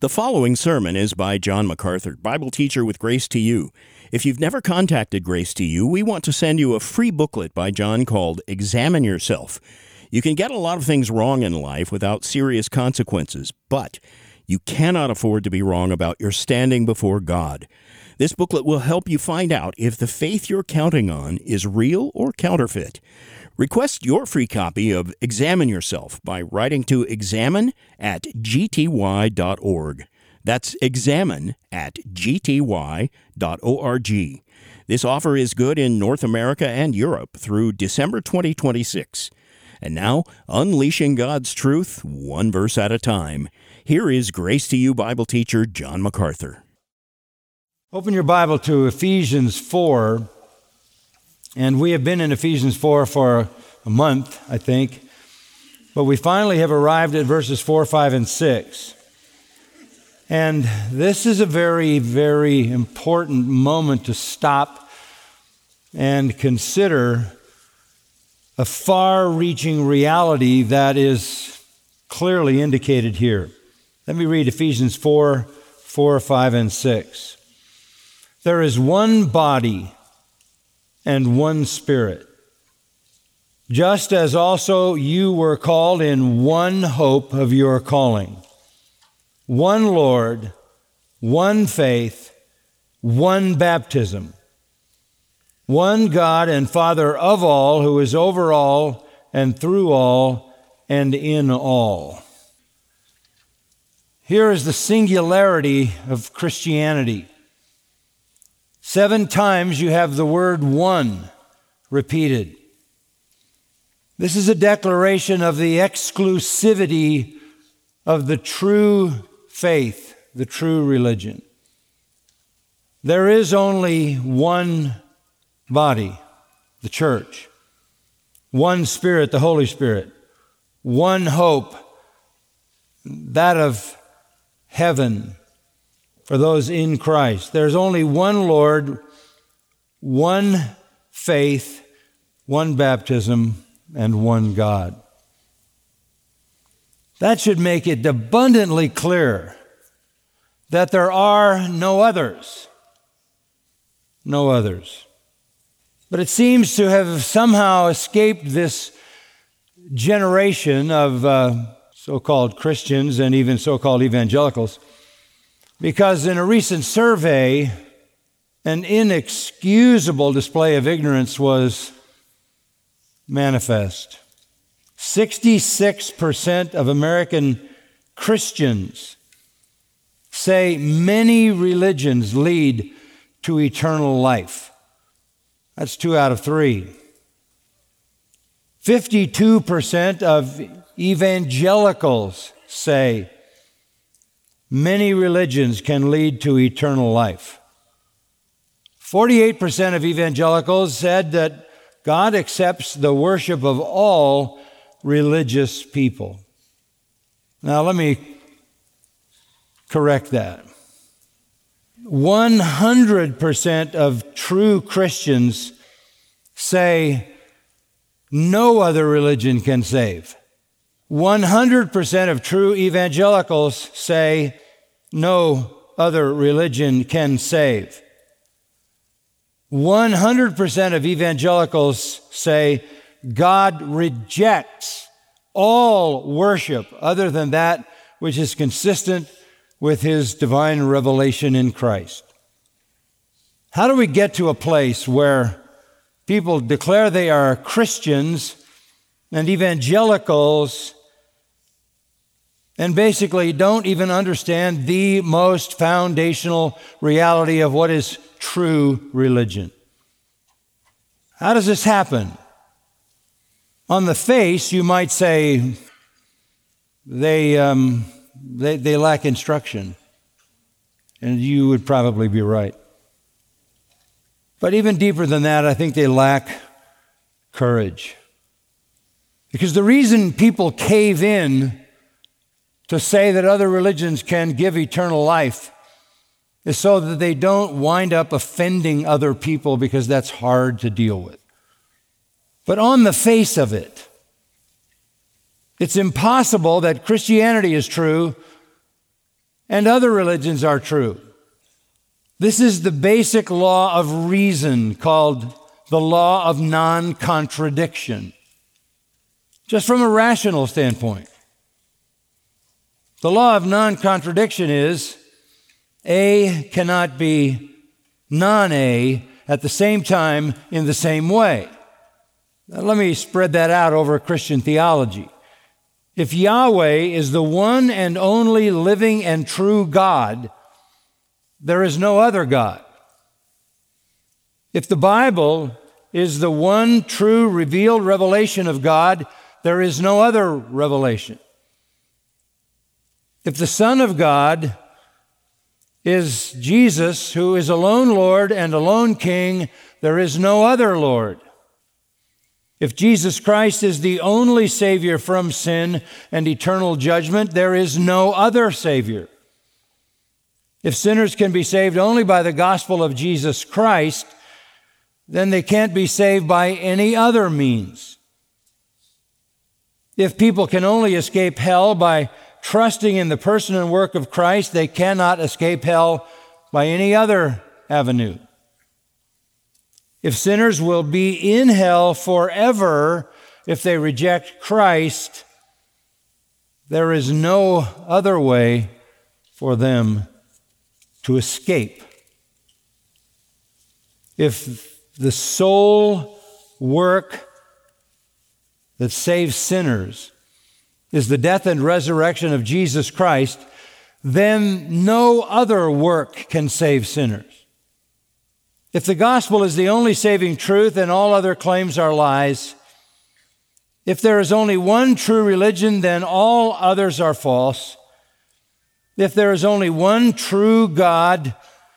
The following sermon is by John MacArthur, Bible teacher with Grace to You. If you've never contacted Grace to You, we want to send you a free booklet by John called Examine Yourself. You can get a lot of things wrong in life without serious consequences, but you cannot afford to be wrong about your standing before God. This booklet will help you find out if the faith you're counting on is real or counterfeit. Request your free copy of Examine Yourself by writing to examine@gty.org. That's examine@gty.org. This offer is good in North America and Europe through December 2026. And now, unleashing God's truth, one verse at a time. Here is Grace to You Bible teacher John MacArthur. Open your Bible to Ephesians 4. And we have been in Ephesians 4 for a month, I think. But we finally have arrived at verses 4, 5, and 6. And this is a very, very important moment to stop and consider a far-reaching reality that is clearly indicated here. Let me read Ephesians 4, 4, 5, and 6. There is one body and one Spirit, just as also you were called in one hope of your calling. One Lord, one faith, one baptism, one God and Father of all, who is over all and through all and in all. Here is the singularity of Christianity. 7 times you have the word one repeated. This is a declaration of the exclusivity of the true faith, the true religion. There is only one body, the church, one Spirit, the Holy Spirit, one hope, that of heaven, for those in Christ. There's only one Lord, one faith, one baptism, and one God. That should make it abundantly clear that there are no others. No others. But it seems to have somehow escaped this generation of so-called Christians and even so-called evangelicals, because in a recent survey, an inexcusable display of ignorance was manifest. 66% of American Christians say many religions lead to eternal life. That's 2 out of 3. 52% of evangelicals say many religions can lead to eternal life. 48% of evangelicals said that God accepts the worship of all religious people. Now, let me correct that. 100% of true Christians say no other religion can save. 100% of true evangelicals say no other religion can save. 100% of evangelicals say God rejects all worship other than that which is consistent with His divine revelation in Christ. How do we get to a place where people declare they are Christians and evangelicals and basically don't even understand the most foundational reality of what is true religion? How does this happen? On the face, you might say they lack instruction, and you would probably be right. But even deeper than that, I think they lack courage. Because the reason people cave in to say that other religions can give eternal life is so that they don't wind up offending other people, because that's hard to deal with. But on the face of it, it's impossible that Christianity is true and other religions are true. This is the basic law of reason called the law of non-contradiction, just from a rational standpoint. The law of non-contradiction is A cannot be non-A at the same time in the same way. Now, let me spread that out over Christian theology. If Yahweh is the one and only living and true God, there is no other God. If the Bible is the one true revealed revelation of God, there is no other revelation. If the Son of God is Jesus, who is alone Lord and alone King, there is no other Lord. If Jesus Christ is the only Savior from sin and eternal judgment, there is no other Savior. If sinners can be saved only by the gospel of Jesus Christ, then they can't be saved by any other means. If people can only escape hell by trusting in the person and work of Christ, they cannot escape hell by any other avenue. If sinners will be in hell forever if they reject Christ, there is no other way for them to escape. If the sole work that saves sinners is the death and resurrection of Jesus Christ, then no other work can save sinners. If the gospel is the only saving truth and all other claims are lies, if there is only one true religion, then all others are false. If there is only one true God,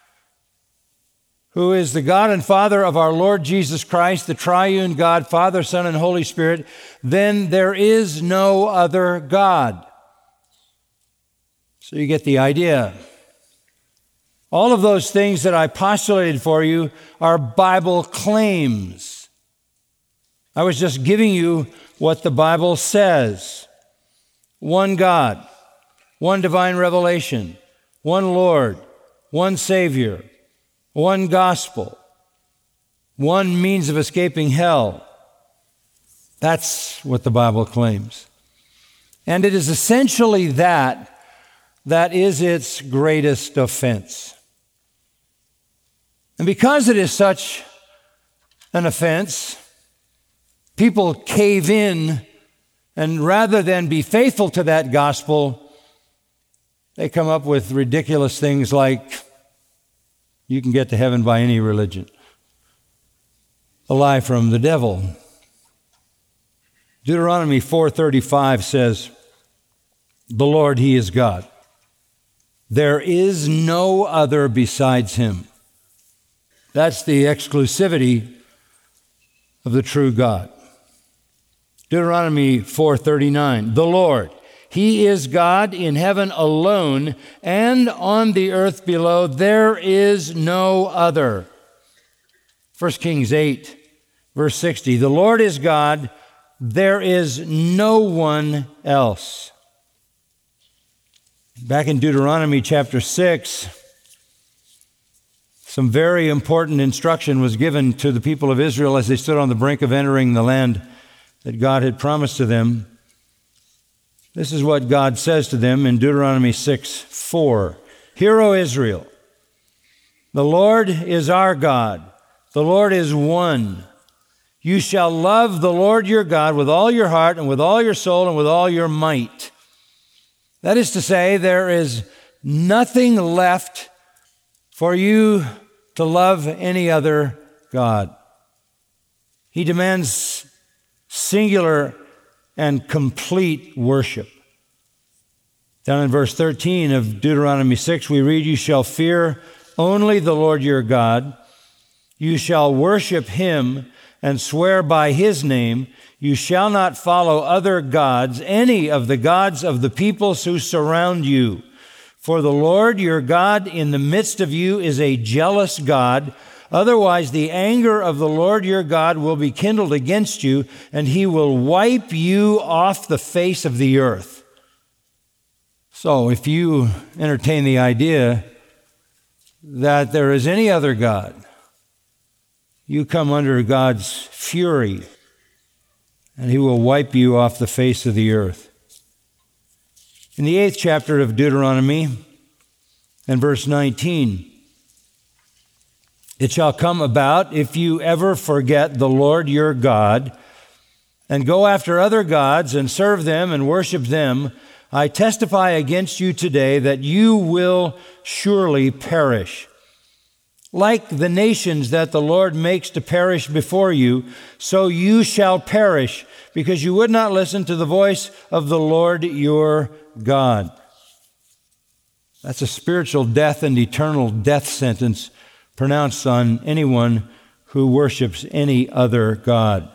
who is the God and Father of our Lord Jesus Christ, the triune God, Father, Son, and Holy Spirit, then there is no other God. So you get the idea. All of those things that I postulated for you are Bible claims. I was just giving you what the Bible says. One God, one divine revelation, one Lord, one Savior, one gospel, one means of escaping hell. That's what the Bible claims. And it is essentially that is its greatest offense. And because it is such an offense, people cave in, and rather than be faithful to that gospel, they come up with ridiculous things like, you can get to heaven by any religion. A lie from the devil. Deuteronomy 4:35 says, "The Lord, He is God. There is no other besides Him." That's the exclusivity of the true God. Deuteronomy 4:39, "The Lord, He is God in heaven alone, and on the earth below there is no other." 1 Kings 8, verse 60, "The Lord is God, there is no one else." Back in Deuteronomy chapter 6, some very important instruction was given to the people of Israel as they stood on the brink of entering the land that God had promised to them. This is what God says to them in Deuteronomy 6:4. "Hear, O Israel, the Lord is our God. The Lord is one. You shall love the Lord your God with all your heart and with all your soul and with all your might." That is to say, there is nothing left for you to love any other God. He demands singular and complete worship. Down in verse 13 of Deuteronomy 6, we read, "You shall fear only the Lord your God. You shall worship Him and swear by His name. You shall not follow other gods, any of the gods of the peoples who surround you. For the Lord your God in the midst of you is a jealous God. Otherwise, the anger of the Lord your God will be kindled against you, and He will wipe you off the face of the earth." So if you entertain the idea that there is any other God, you come under God's fury, and He will wipe you off the face of the earth. In the 8th chapter of Deuteronomy, and verse 19, it shall come about, if you ever forget the Lord your God, and go after other gods and serve them and worship them, I testify against you today that you will surely perish. Like the nations that the Lord makes to perish before you, so you shall perish, because you would not listen to the voice of the Lord your God. That's a spiritual death and eternal death sentence pronounced on anyone who worships any other God.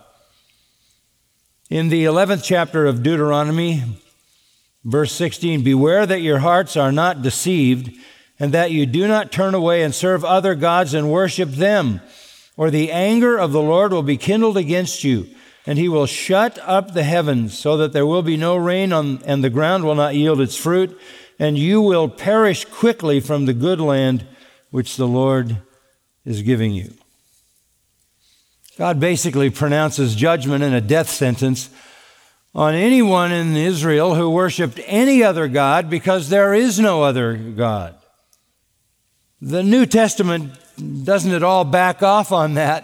In the 11th chapter of Deuteronomy, verse 16, beware that your hearts are not deceived, and that you do not turn away and serve other gods and worship them, or the anger of the Lord will be kindled against you, and He will shut up the heavens so that there will be no rain and the ground will not yield its fruit, and you will perish quickly from the good land which the Lord is giving you. God basically pronounces judgment and a death sentence on anyone in Israel who worshiped any other God, because there is no other God. The New Testament doesn't at all back off on that.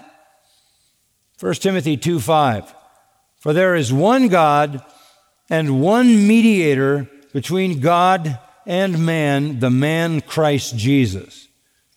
1 Timothy 2:5, for there is one God and one mediator between God and man, the man Christ Jesus.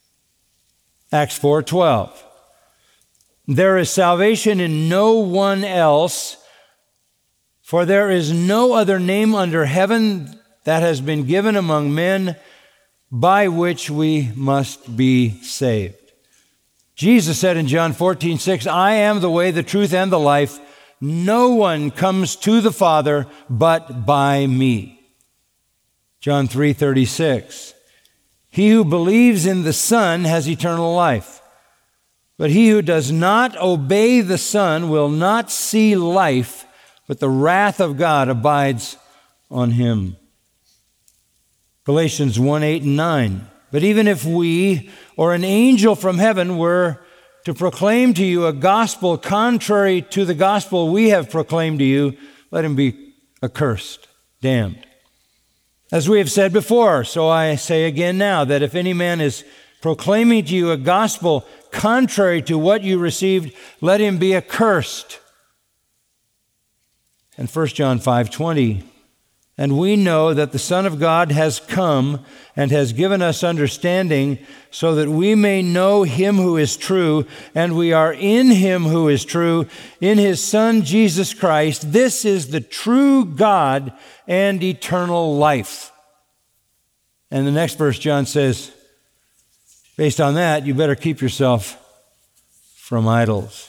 Acts 4:12, there is salvation in no one else, for there is no other name under heaven that has been given among men by which we must be saved. Jesus said in John 14:6, I am the way, the truth, and the life. No one comes to the Father but by me. John 3:36, he who believes in the Son has eternal life, but he who does not obey the Son will not see life, but the wrath of God abides on him. Galatians 1:8 and 9. But even if we or an angel from heaven were to proclaim to you a gospel contrary to the gospel we have proclaimed to you, let him be accursed, damned. As we have said before, so I say again now, that if any man is proclaiming to you a gospel contrary to what you received, let him be accursed. And 1 John 5:20, and we know that the Son of God has come and has given us understanding so that we may know Him who is true, and we are in Him who is true, in His Son Jesus Christ. This is the true God and eternal life. And the next verse, John says, based on that, you better keep yourself from idols.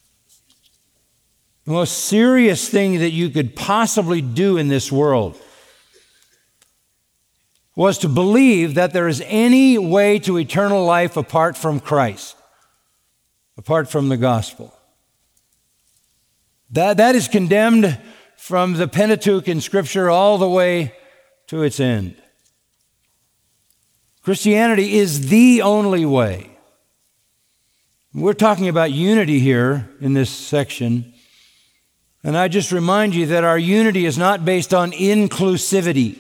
The most serious thing that you could possibly do in this world was to believe that there is any way to eternal life apart from Christ, apart from the gospel. That is condemned from the Pentateuch in Scripture all the way to its end. Christianity is the only way. We're talking about unity here in this section. And I just remind you that our unity is not based on inclusivity.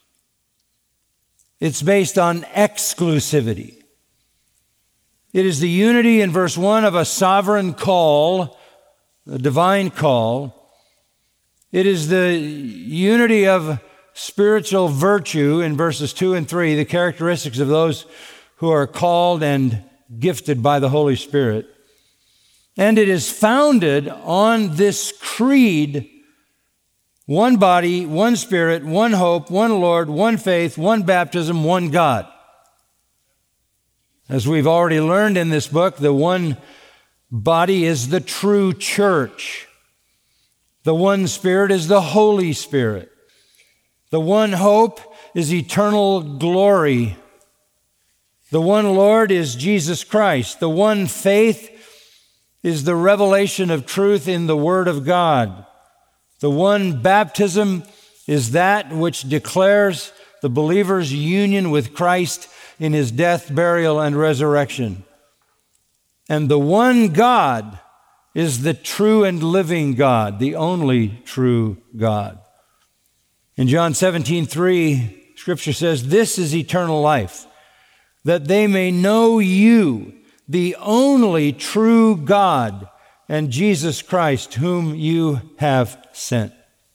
It's based on exclusivity. It is the unity in verse 1 of a sovereign call, a divine call. It is the unity of spiritual virtue in verses 2 and 3, the characteristics of those who are called and gifted by the Holy Spirit. And it is founded on this creed: one body, one Spirit, one hope, one Lord, one faith, one baptism, one God. As we've already learned in this book, the one body is the true church. The one Spirit is the Holy Spirit. The one hope is eternal glory. The one Lord is Jesus Christ. The one faith is the revelation of truth in the Word of God. The one baptism is that which declares the believer's union with Christ in his death, burial, and resurrection. And the one God is the true and living God, the only true God. In John 17:3, Scripture says, "This is eternal life, that they may know you, the only true God, and Jesus Christ, whom you have sent."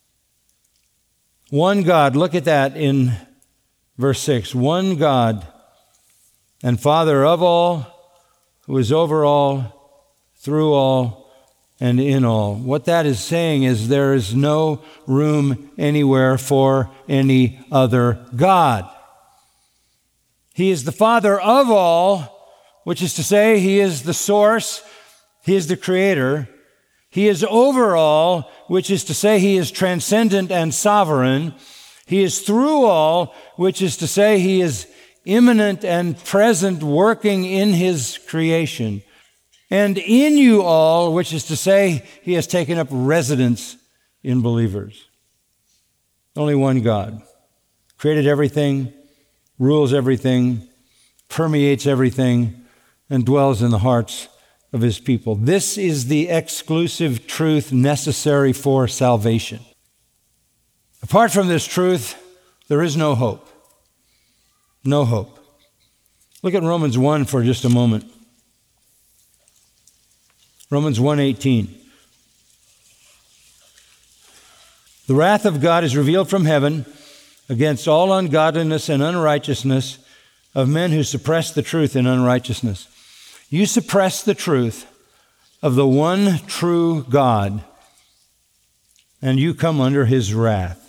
One God, look at that in verse 6. One God and Father of all, who is over all, through all, and in all. What that is saying is there is no room anywhere for any other God. He is the Father of all, which is to say, He is the source, He is the creator. He is over all, which is to say He is transcendent and sovereign. He is through all, which is to say He is immanent and present, working in His creation. And in you all, which is to say He has taken up residence in believers. Only one God. Created everything, rules everything, permeates everything, and dwells in the hearts of His people. This is the exclusive truth necessary for salvation. Apart from this truth, there is no hope. No hope. Look at Romans 1 for just a moment. Romans 1:18. The wrath of God is revealed from heaven against all ungodliness and unrighteousness of men who suppress the truth in unrighteousness. You suppress the truth of the one true God, and you come under His wrath.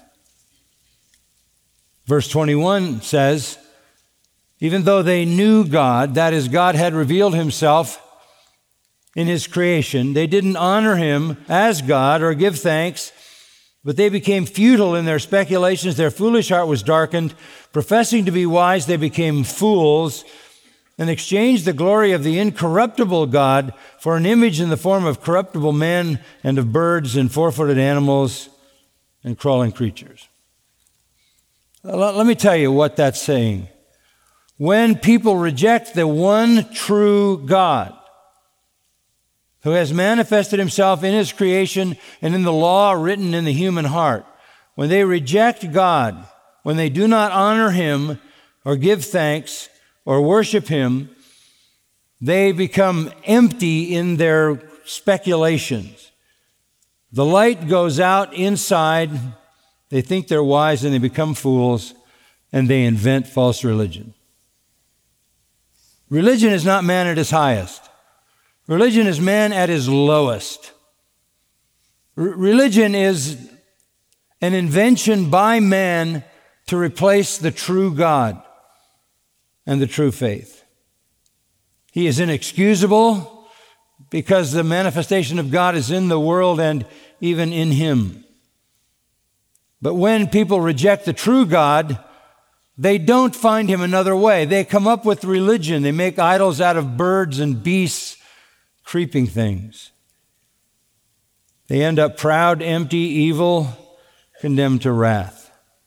Verse 21 says, even though they knew God, that is, God had revealed Himself in His creation, they didn't honor Him as God or give thanks, but they became futile in their speculations. Their foolish heart was darkened. Professing to be wise, they became fools and exchanged the glory of the incorruptible God for an image in the form of corruptible men and of birds and four-footed animals and crawling creatures. Let me tell you what that's saying. When people reject the one true God, who has manifested Himself in His creation and in the law written in the human heart, when they reject God, when they do not honor Him or give thanks or worship Him, they become empty in their speculations. The light goes out inside. They think they're wise and they become fools, and they invent false religion. Religion is not man at his highest. Religion is man at his lowest. Religion is an invention by man to replace the true God and the true faith. He is inexcusable because the manifestation of God is in the world and even in Him. But when people reject the true God, they don't find Him another way. They come up with religion. They make idols out of birds and beasts, creeping things. They end up proud, empty, evil, condemned to wrath.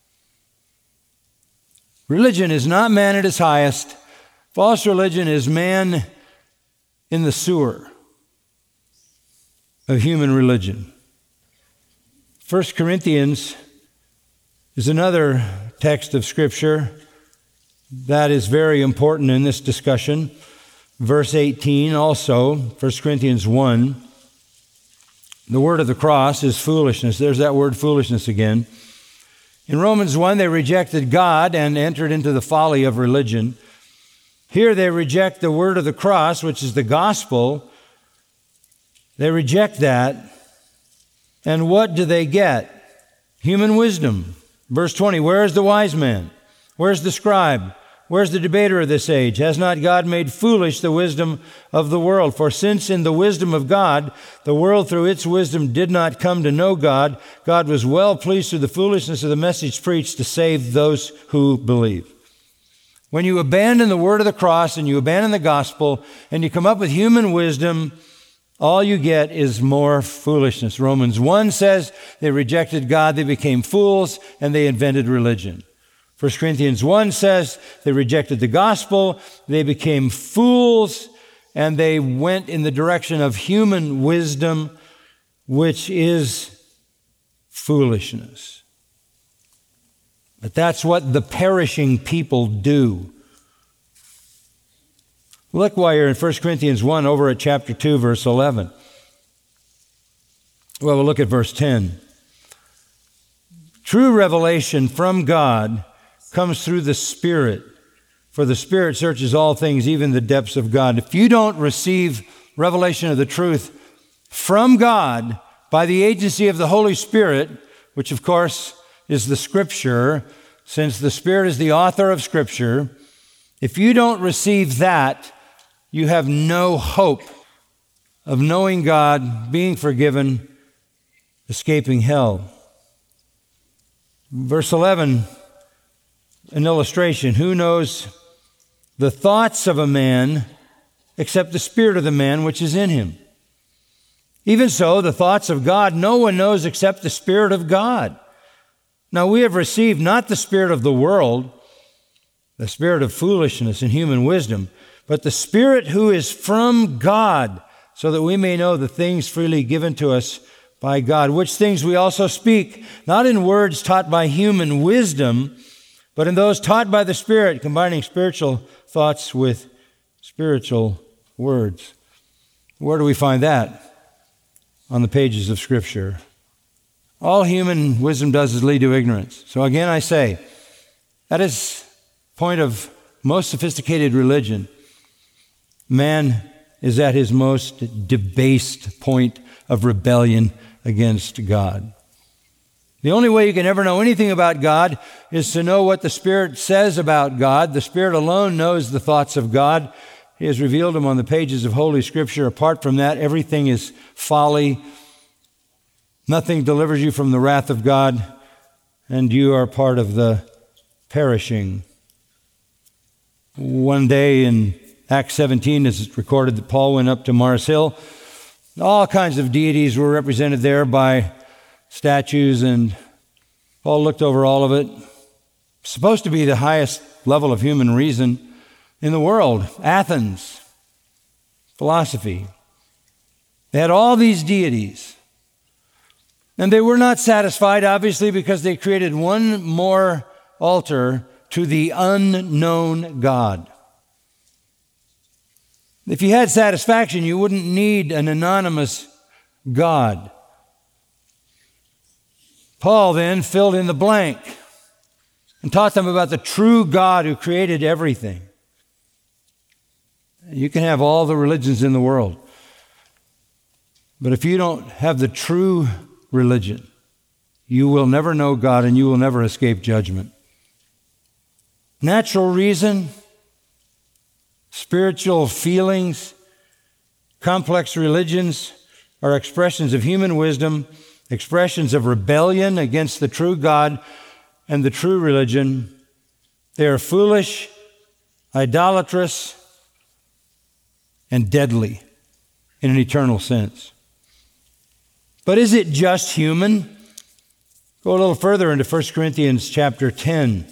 Religion is not man at his highest. False religion is man in the sewer of human religion. 1 Corinthians is another text of Scripture that is very important in this discussion. Verse 18 also, 1 Corinthians 1, the word of the cross is foolishness. There's that word foolishness again. In Romans 1, they rejected God and entered into the folly of religion. Here they reject the word of the cross, which is the gospel. They reject that. And what do they get? Human wisdom. Verse 20, where is the wise man? Where's the scribe? Where's the debater of this age? Has not God made foolish the wisdom of the world? For since in the wisdom of God, the world through its wisdom did not come to know God, God was well pleased through the foolishness of the message preached to save those who believe. When you abandon the word of the cross and you abandon the gospel and you come up with human wisdom, all you get is more foolishness. Romans 1 says they rejected God, they became fools, and they invented religion. 1 Corinthians 1 says they rejected the gospel, they became fools, and they went in the direction of human wisdom, which is foolishness. But that's what the perishing people do. Look while you're in 1 Corinthians 1 over at chapter 2, verse 11. Well, we'll look at verse 10. True revelation from God comes through the Spirit, for the Spirit searches all things, even the depths of God. If you don't receive revelation of the truth from God by the agency of the Holy Spirit, which of course is the Scripture, since the Spirit is the author of Scripture, if you don't receive that, you have no hope of knowing God, being forgiven, escaping hell. Verse 11, an illustration. Who knows the thoughts of a man except the spirit of the man which is in him? Even so, the thoughts of God no one knows except the Spirit of God. Now we have received not the spirit of the world, the spirit of foolishness and human wisdom, but the Spirit who is from God, so that we may know the things freely given to us by God, which things we also speak, not in words taught by human wisdom, but in those taught by the Spirit, combining spiritual thoughts with spiritual words. Where do we find that? On the pages of Scripture. All human wisdom does is lead to ignorance. So again I say, that is the point of most sophisticated religion. Man is at his most debased point of rebellion against God. The only way you can ever know anything about God is to know what the Spirit says about God. The Spirit alone knows the thoughts of God. He has revealed them on the pages of Holy Scripture. Apart from that, everything is folly. Nothing delivers you from the wrath of God, and you are part of the perishing. One day in Acts 17, it's recorded that Paul went up to Mars Hill. All kinds of deities were represented there by statues, and Paul looked over all of it. Supposed to be the highest level of human reason in the world. Athens, philosophy. They had all these deities. And they were not satisfied, obviously, because they created one more altar to the unknown God. If you had satisfaction, you wouldn't need an anonymous God. Paul then filled in the blank and taught them about the true God who created everything. You can have all the religions in the world, but if you don't have the true religion, you will never know God and you will never escape judgment. Natural reason, spiritual feelings, complex religions are expressions of human wisdom, expressions of rebellion against the true God and the true religion. They are foolish, idolatrous, and deadly in an eternal sense. But is it just human? Go a little further into 1 Corinthians chapter 10.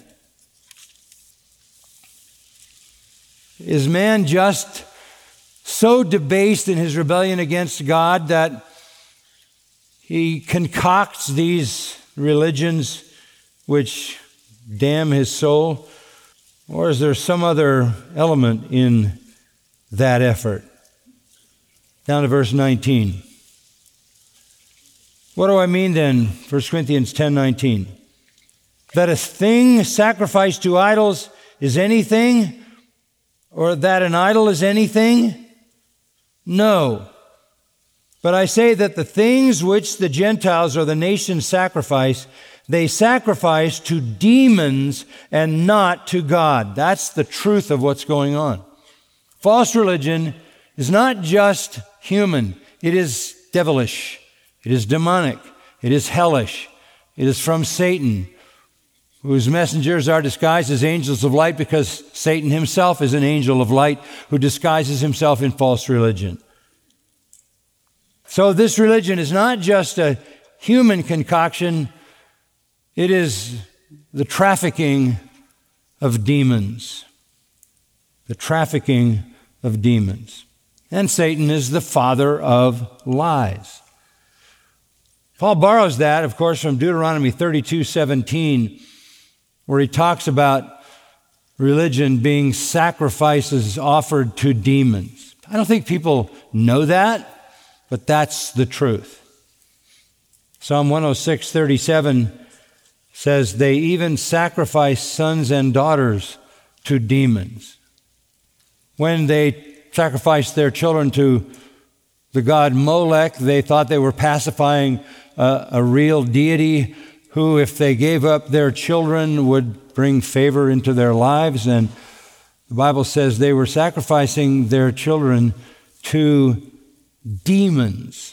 Is man just so debased in his rebellion against God that he concocts these religions which damn his soul? Or is there some other element in that effort? Down to verse 19. What do I mean then? 1 Corinthians 10:19. That a thing sacrificed to idols is anything, or that an idol is anything? No. But I say that the things which the Gentiles or the nations sacrifice, they sacrifice to demons and not to God. That's the truth of what's going on. False religion is not just human. It is devilish. It is demonic. It is hellish. It is from Satan, whose messengers are disguised as angels of light, because Satan himself is an angel of light who disguises himself in false religion. So this religion is not just a human concoction. It is the trafficking of demons, the trafficking of demons. And Satan is the father of lies. Paul borrows that, of course, from Deuteronomy 32:17, where he talks about religion being sacrifices offered to demons. I don't think people know that, but that's the truth. Psalm 106:37 says, they even sacrifice sons and daughters to demons. When they sacrificed their children to the god Molech, they thought they were pacifying a real deity who, if they gave up their children, would bring favor into their lives. And the Bible says they were sacrificing their children to demons.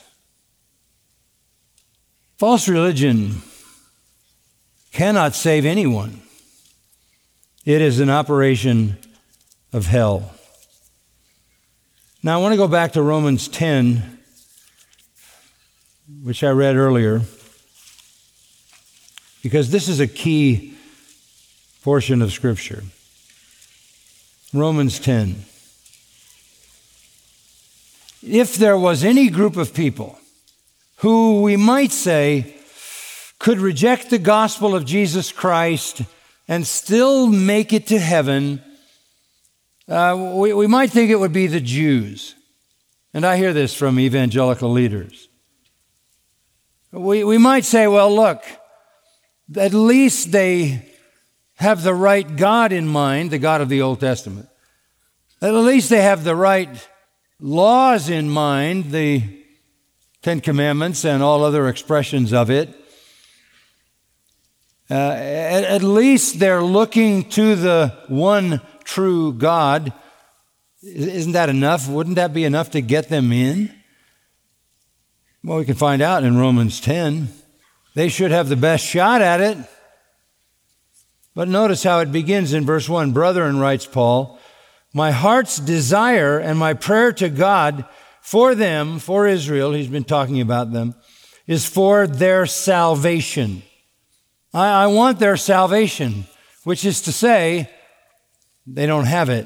False religion cannot save anyone. It is an operation of hell. Now I want to go back to Romans 10, which I read earlier, because this is a key portion of Scripture. Romans 10. If there was any group of people who we might say could reject the gospel of Jesus Christ and still make it to heaven, we might think it would be the Jews. And I hear this from evangelical leaders. We might say, well, look, at least they have the right God in mind, the God of the Old Testament. At least they have the right laws in mind, the Ten Commandments and all other expressions of it. At least they're looking to the one true God. Isn't that enough? Wouldn't that be enough to get them in? Well, we can find out in Romans 10. They should have the best shot at it. But notice how it begins in verse 1. Brethren, writes Paul, my heart's desire and my prayer to God for them, for Israel, he's been talking about them, is for their salvation. I want their salvation, which is to say, they don't have it.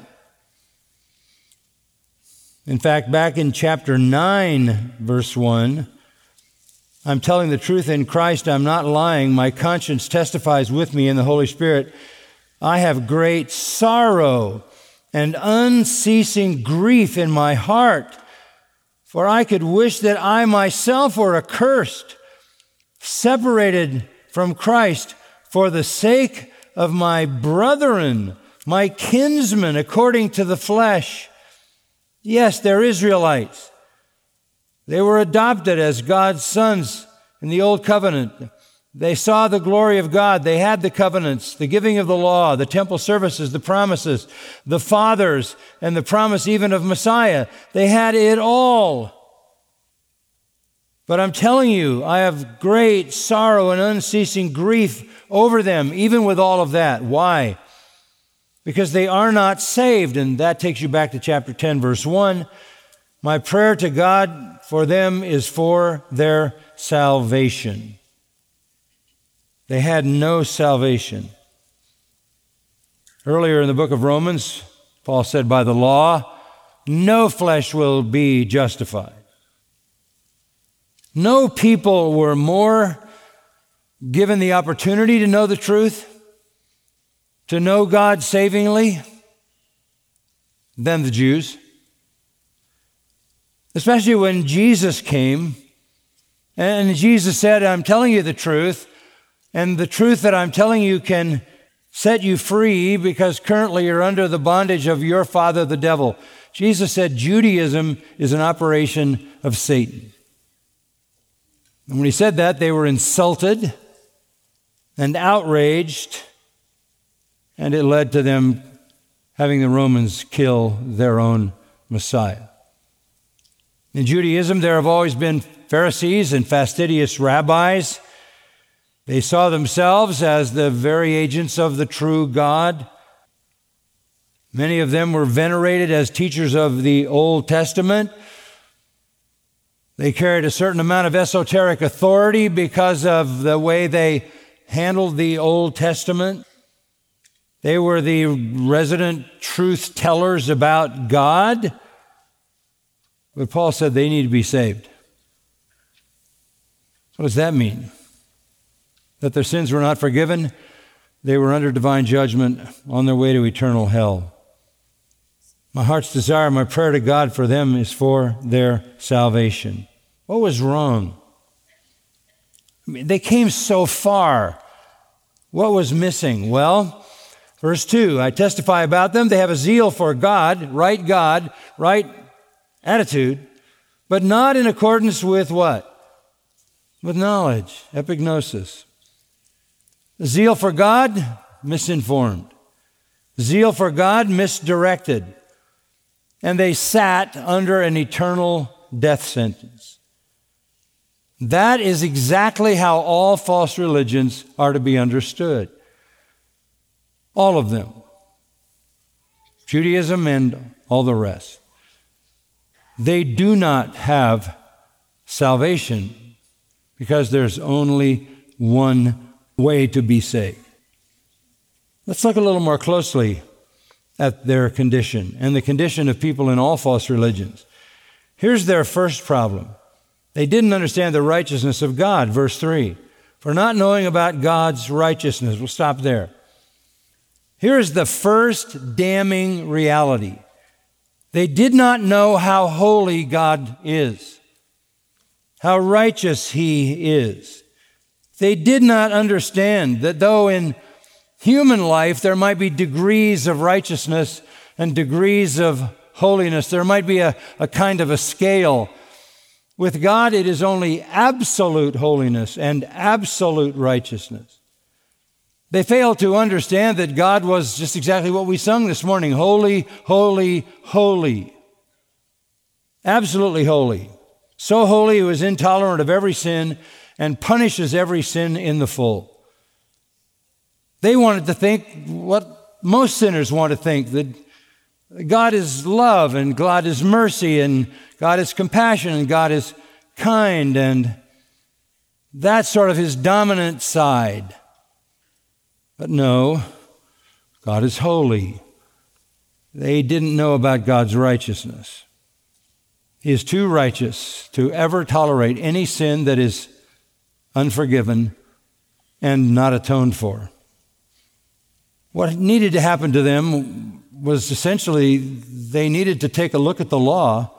In fact, back in chapter 9, verse 1, I'm telling the truth in Christ, I'm not lying. My conscience testifies with me in the Holy Spirit. I have great sorrow and unceasing grief in my heart, for I could wish that I myself were accursed, separated from Christ for the sake of my brethren, my kinsmen according to the flesh. Yes, they're Israelites. They were adopted as God's sons in the Old Covenant. They saw the glory of God. They had the covenants, the giving of the law, the temple services, the promises, the fathers, and the promise even of Messiah. They had it all. But I'm telling you, I have great sorrow and unceasing grief over them, even with all of that. Why? Because they are not saved. And that takes you back to chapter 10, verse 1. My prayer to God for them is for their salvation. They had no salvation. Earlier in the book of Romans, Paul said, by the law, no flesh will be justified. No people were more given the opportunity to know the truth, to know God savingly, than the Jews. Especially when Jesus came, and Jesus said, I'm telling you the truth, and the truth that I'm telling you can set you free because currently you're under the bondage of your father, the devil. Jesus said Judaism is an operation of Satan. And when he said that, they were insulted and outraged, and it led to them having the Romans kill their own Messiah. In Judaism, there have always been Pharisees and fastidious rabbis. They saw themselves as the very agents of the true God. Many of them were venerated as teachers of the Old Testament. They carried a certain amount of esoteric authority because of the way they handled the Old Testament. They were the resident truth tellers about God. But Paul said they need to be saved. What does that mean? That their sins were not forgiven? They were under divine judgment on their way to eternal hell. My heart's desire, my prayer to God for them is for their salvation. What was wrong? They came so far. What was missing? Well, verse 2, I testify about them. They have a zeal for God, right attitude, but not in accordance with what? With knowledge, epignosis. Zeal for God, misinformed. Zeal for God, misdirected. And they sat under an eternal death sentence. That is exactly how all false religions are to be understood. All of them. Judaism and all the rest. They do not have salvation because there's only one way to be saved. Let's look a little more closely at their condition and the condition of people in all false religions. Here's their first problem. They didn't understand the righteousness of God, verse 3. For not knowing about God's righteousness. We'll stop there. Here's the first damning reality. They did not know how holy God is, how righteous He is. They did not understand that though in human life there might be degrees of righteousness and degrees of holiness, there might be a kind of a scale. With God, it is only absolute holiness and absolute righteousness. They failed to understand that God was just exactly what we sung this morning, holy, holy, holy. Absolutely holy. So holy He was intolerant of every sin and punishes every sin in the full. They wanted to think what most sinners want to think, that God is love and God is mercy and God is compassion and God is kind, and that's sort of His dominant side. But no, God is holy. They didn't know about God's righteousness. He is too righteous to ever tolerate any sin that is unforgiven and not atoned for. What needed to happen to them was essentially they needed to take a look at the law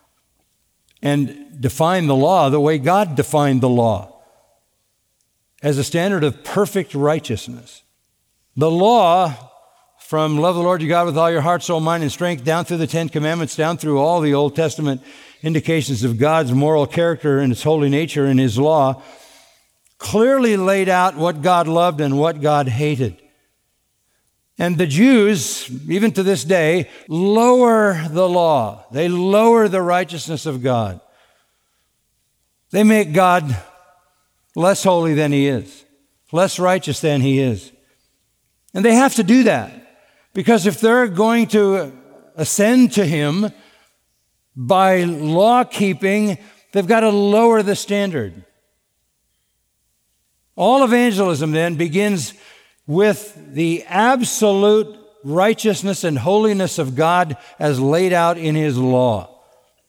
and define the law the way God defined the law, as a standard of perfect righteousness. The law, from love the Lord your God with all your heart, soul, mind, and strength, down through the Ten Commandments, down through all the Old Testament indications of God's moral character and His holy nature in His law, clearly laid out what God loved and what God hated. And the Jews, even to this day, lower the law. They lower the righteousness of God. They make God less holy than He is, less righteous than He is. And they have to do that, because if they're going to ascend to Him by law keeping, they've got to lower the standard. All evangelism then begins with the absolute righteousness and holiness of God as laid out in His law.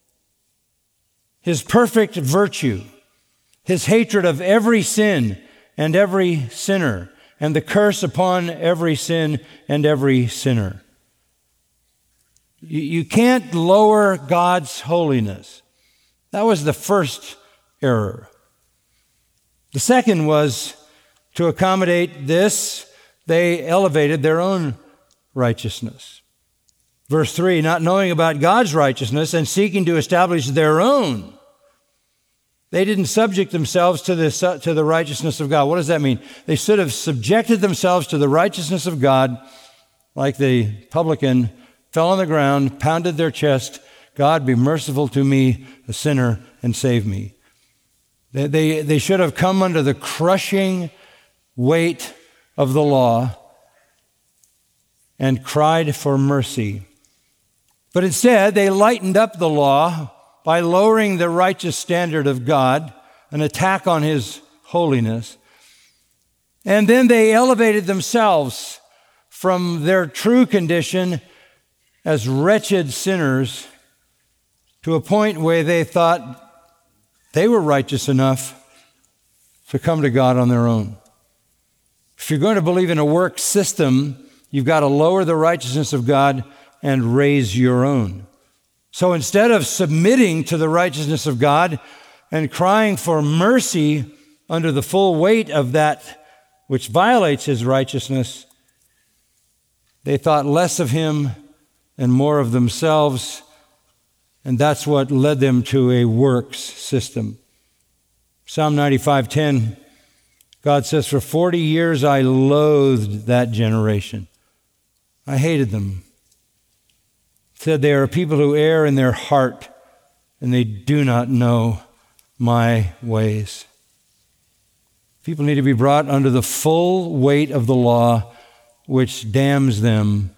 His perfect virtue, His hatred of every sin and every sinner, and the curse upon every sin and every sinner. You can't lower God's holiness. That was the first error. The second was, to accommodate this, they elevated their own righteousness. Verse 3, not knowing about God's righteousness and seeking to establish their own. They didn't subject themselves to the righteousness of God. What does that mean? They should have subjected themselves to the righteousness of God, like the publican fell on the ground, pounded their chest, God, be merciful to me, a sinner, and save me. They should have come under the crushing weight of the law and cried for mercy. But instead, they lightened up the law by lowering the righteous standard of God, an attack on His holiness. And then they elevated themselves from their true condition as wretched sinners to a point where they thought they were righteous enough to come to God on their own. If you're going to believe in a work system, you've got to lower the righteousness of God and raise your own. So instead of submitting to the righteousness of God and crying for mercy under the full weight of that which violates his righteousness, they thought less of him and more of themselves, and that's what led them to a works system. Psalm 95:10, God says, "For 40 years I loathed that generation. I hated them." He said, "They are people who err in their heart, and they do not know my ways." People need to be brought under the full weight of the law, which damns them.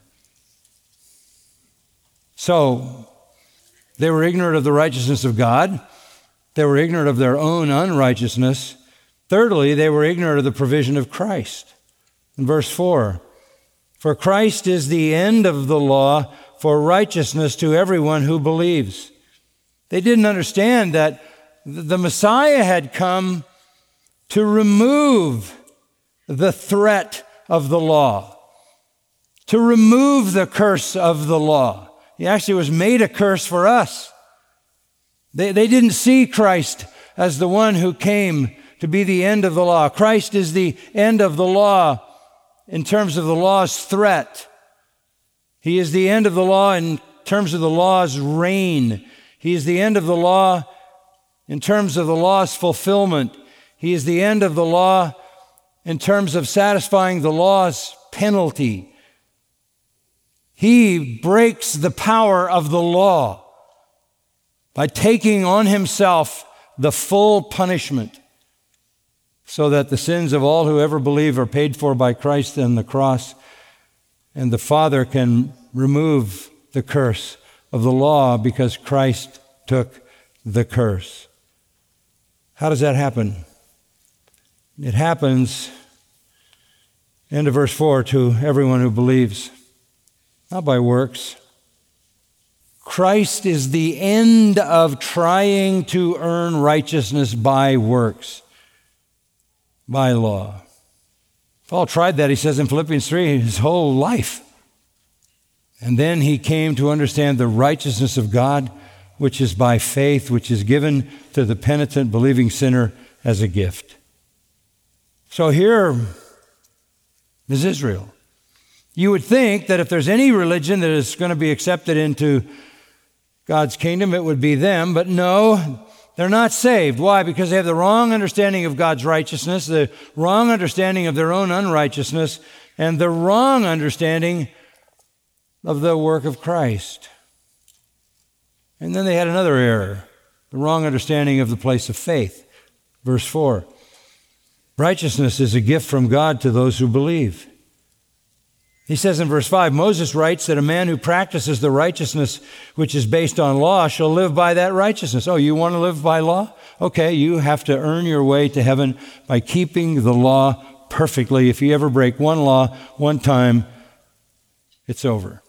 So, they were ignorant of the righteousness of God. They were ignorant of their own unrighteousness. Thirdly, they were ignorant of the provision of Christ. In verse 4, "For Christ is the end of the law for righteousness to everyone who believes." They didn't understand that the Messiah had come to remove the threat of the law, to remove the curse of the law. He actually was made a curse for us. They didn't see Christ as the one who came to be the end of the law. Christ is the end of the law in terms of the law's threat. He is the end of the law in terms of the law's reign. He is the end of the law in terms of the law's fulfillment. He is the end of the law in terms of satisfying the law's penalty. He breaks the power of the law by taking on himself the full punishment so that the sins of all who ever believe are paid for by Christ on the cross, and the Father can remove the curse of the law because Christ took the curse. How does that happen? It happens, end of verse 4, to everyone who believes, not by works. Christ is the end of trying to earn righteousness by works, by law. Paul tried that, he says in Philippians 3, his whole life. And then he came to understand the righteousness of God, which is by faith, which is given to the penitent, believing sinner as a gift. So here is Israel. You would think that if there's any religion that is going to be accepted into God's kingdom, it would be them. But no, they're not saved. Why? Because they have the wrong understanding of God's righteousness, the wrong understanding of their own unrighteousness, and the wrong understanding of the work of Christ. And then they had another error, the wrong understanding of the place of faith. Verse 4, righteousness is a gift from God to those who believe. He says in verse 5, Moses writes that a man who practices the righteousness which is based on law shall live by that righteousness. Oh, you want to live by law? Okay, you have to earn your way to heaven by keeping the law perfectly. If you ever break one law one time, it's over.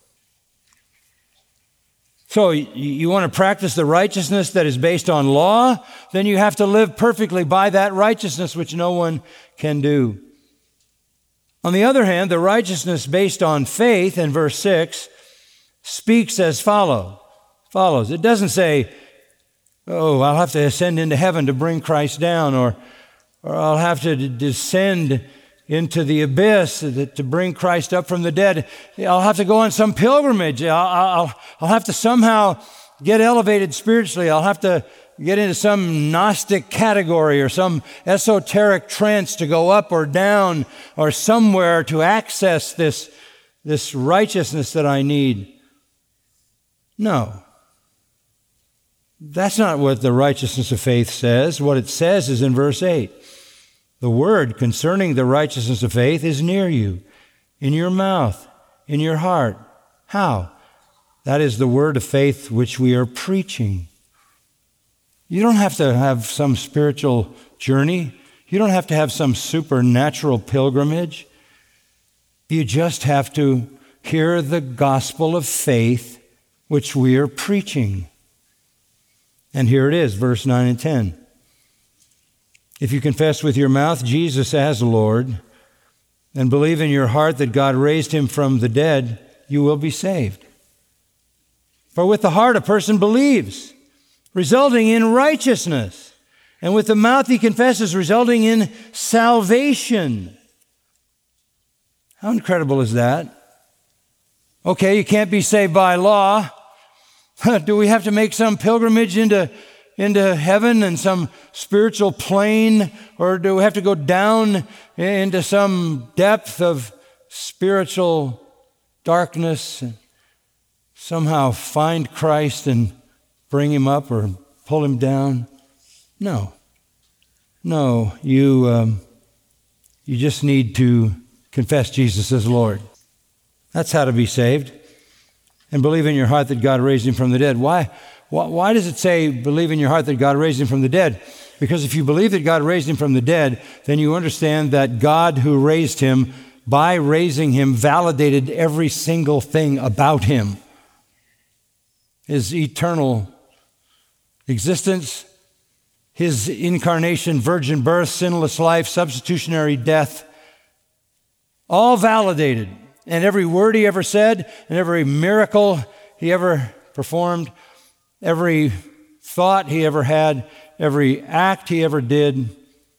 So you want to practice the righteousness that is based on law, then you have to live perfectly by that righteousness which no one can do. On the other hand, the righteousness based on faith in verse 6 speaks as follows. It doesn't say, oh, I'll have to ascend into heaven to bring Christ down, or I'll have to descend into the abyss to bring Christ up from the dead. I'll have to go on some pilgrimage. I'll have to somehow get elevated spiritually. I'll have to get into some Gnostic category or some esoteric trance to go up or down or somewhere to access this righteousness that I need. No. That's not what the righteousness of faith says. What it says is in verse 8. The word concerning the righteousness of faith is near you, in your mouth, in your heart. How? That is the word of faith which we are preaching. You don't have to have some spiritual journey. You don't have to have some supernatural pilgrimage. You just have to hear the gospel of faith which we are preaching. And here it is, verse 9 and 10. If you confess with your mouth Jesus as Lord and believe in your heart that God raised him from the dead, you will be saved. For with the heart a person believes, resulting in righteousness, and with the mouth he confesses, resulting in salvation. How incredible is that? Okay, you can't be saved by law. Do we have to make some pilgrimage into heaven and some spiritual plane? Or do we have to go down into some depth of spiritual darkness and somehow find Christ and bring him up or pull him down? No, you just need to confess Jesus as Lord. That's how to be saved. And believe in your heart that God raised him from the dead. Why does it say believe in your heart that God raised him from the dead? Because if you believe that God raised him from the dead, then you understand that God who raised him, by raising him, validated every single thing about him. His eternal existence, his incarnation, virgin birth, sinless life, substitutionary death, all validated. And every word he ever said, and every miracle he ever performed, every thought he ever had, every act he ever did,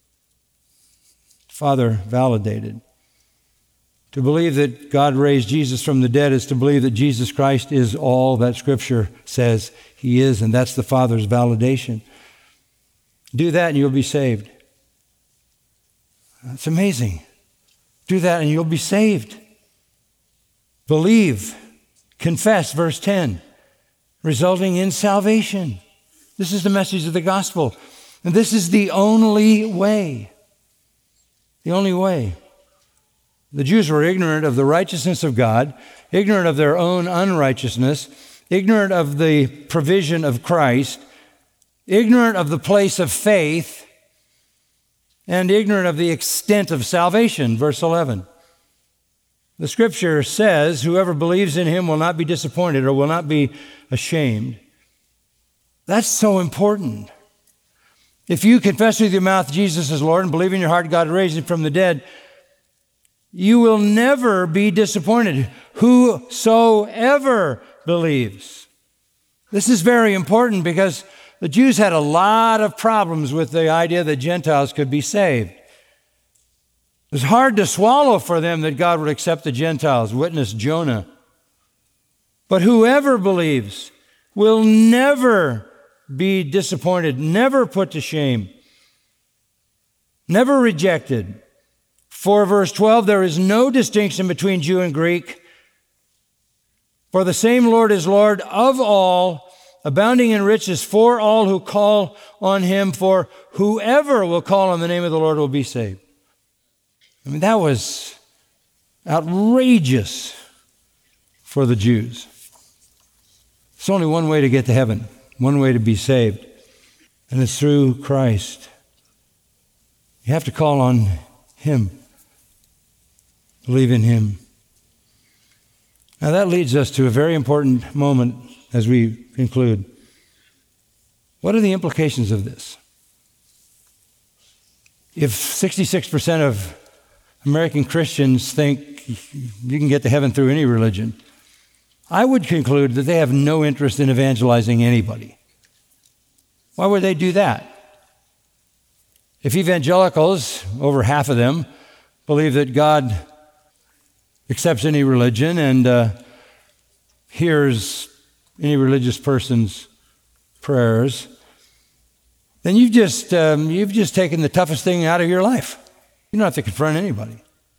Father validated. To believe that God raised Jesus from the dead is to believe that Jesus Christ is all that Scripture says he is, and that's the Father's validation. Do that and you'll be saved. That's amazing. Do that and you'll be saved. Believe, confess, verse 10, resulting in salvation. This is the message of the gospel. And this is the only way. The only way. The Jews were ignorant of the righteousness of God, ignorant of their own unrighteousness, ignorant of the provision of Christ, ignorant of the place of faith, and ignorant of the extent of salvation, verse 11. The Scripture says, whoever believes in him will not be disappointed or will not be ashamed. That's so important. If you confess with your mouth Jesus is Lord and believe in your heart God raised him from the dead, you will never be disappointed. Whosoever believes. This is very important because the Jews had a lot of problems with the idea that Gentiles could be saved. It was hard to swallow for them that God would accept the Gentiles. Witness Jonah. But whoever believes will never be disappointed, never put to shame, never rejected. For verse 12, there is no distinction between Jew and Greek. For the same Lord is Lord of all, abounding in riches for all who call on him. For whoever will call on the name of the Lord will be saved. I mean, that was outrageous for the Jews. There's only one way to get to heaven, one way to be saved, and it's through Christ. You have to call on him, believe in him. Now that leads us to a very important moment as we conclude. What are the implications of this? If 66% of American Christians think you can get to heaven through any religion, I would conclude that they have no interest in evangelizing anybody. Why would they do that? If evangelicals, over half of them, believe that God accepts any religion and hears any religious person's prayers, then you've just taken the toughest thing out of your life. You don't have to confront anybody.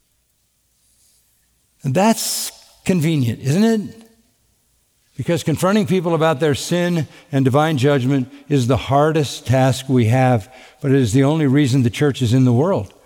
And that's convenient, isn't it? Because confronting people about their sin and divine judgment is the hardest task we have, but it is the only reason the church is in the world.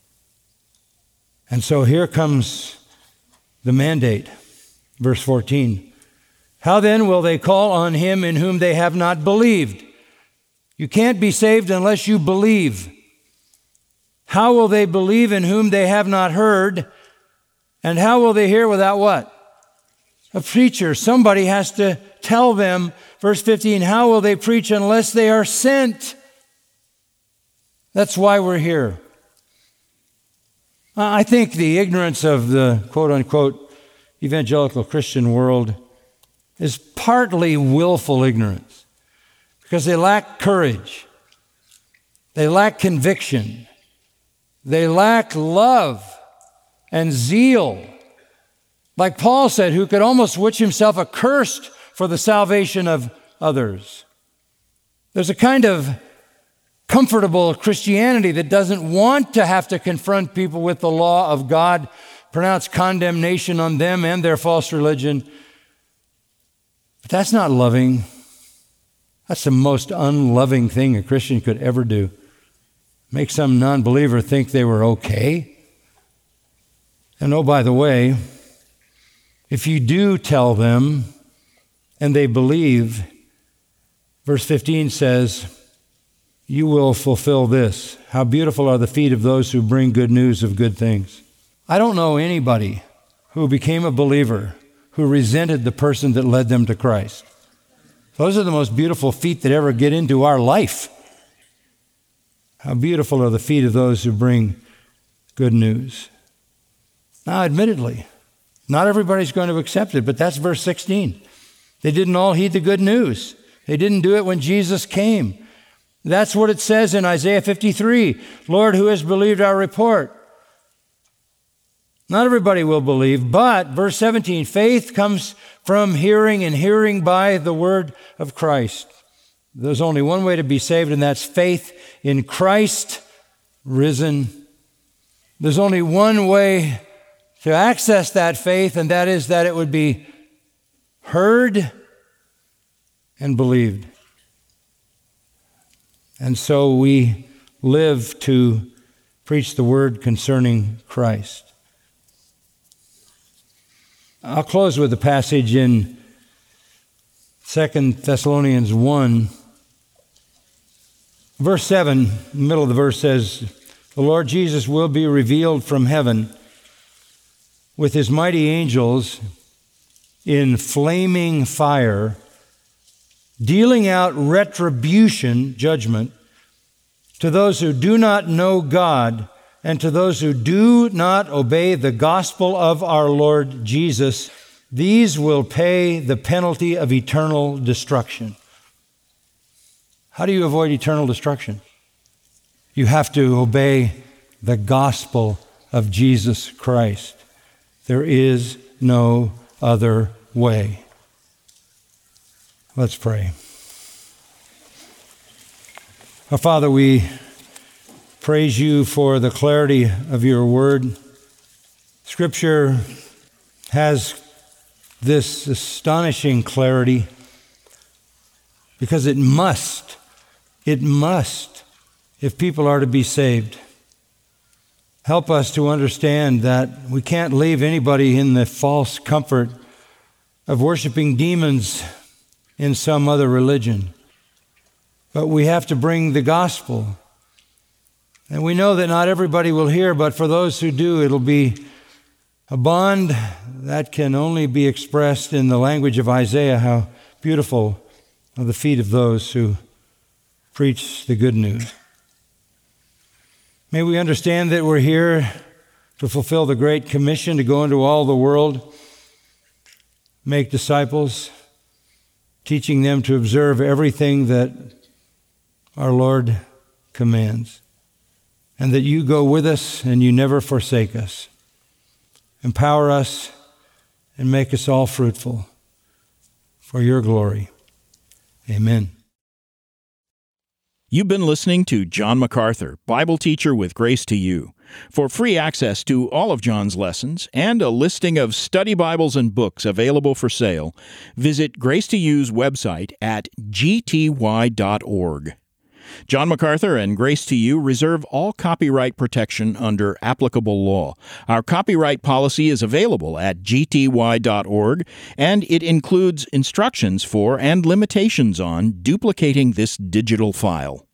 And so here comes the mandate, verse 14. How then will they call on him in whom they have not believed? You can't be saved unless you believe. How will they believe in whom they have not heard? And how will they hear without what? A preacher. Somebody has to tell them. Verse 15, how will they preach unless they are sent? That's why we're here. I think the ignorance of the quote-unquote evangelical Christian world is partly willful ignorance because they lack courage. They lack conviction. They lack love and zeal. Like Paul said, who could almost wish himself accursed for the salvation of others. There's a kind of comfortable Christianity that doesn't want to have to confront people with the law of God, pronounce condemnation on them and their false religion. But that's not loving. That's the most unloving thing a Christian could ever do. Make some non-believer think they were okay. And oh, by the way, if you do tell them and they believe, verse 15 says, you will fulfill this. How beautiful are the feet of those who bring good news of good things. I don't know anybody who became a believer who resented the person that led them to Christ. Those are the most beautiful feet that ever get into our life. How beautiful are the feet of those who bring good news. Now, admittedly, not everybody's going to accept it, but that's verse 16. They didn't all heed the good news. They didn't do it when Jesus came. That's what it says in Isaiah 53. Lord, who has believed our report? Not everybody will believe, but verse 17, faith comes from hearing and hearing by the word of Christ. There's only one way to be saved, and that's faith in Christ risen. There's only one way to access that faith, and that is that it would be heard and believed. And so we live to preach the word concerning Christ. I'll close with a passage in 2 Thessalonians 1. Verse 7, the middle of the verse says, the Lord Jesus will be revealed from heaven with his mighty angels in flaming fire, dealing out retribution, judgment, to those who do not know God and to those who do not obey the gospel of our Lord Jesus. These will pay the penalty of eternal destruction. How do you avoid eternal destruction? You have to obey the gospel of Jesus Christ. There is no other way. Let's pray. Our Father, we praise you for the clarity of your word. Scripture has this astonishing clarity because it must, if people are to be saved. Help us to understand that we can't leave anybody in the false comfort of worshiping demons in some other religion. But we have to bring the gospel. And we know that not everybody will hear, but for those who do, it'll be a bond that can only be expressed in the language of Isaiah. How beautiful are the feet of those who preach the good news. May we understand that we're here to fulfill the Great Commission to go into all the world, make disciples, teaching them to observe everything that our Lord commands, and that you go with us and you never forsake us. Empower us and make us all fruitful for your glory. Amen. You've been listening to John MacArthur, Bible teacher with Grace to You. For free access to all of John's lessons and a listing of study Bibles and books available for sale, visit Grace to You's website at gty.org. John MacArthur and Grace to You reserve all copyright protection under applicable law. Our copyright policy is available at gty.org, and it includes instructions for and limitations on duplicating this digital file.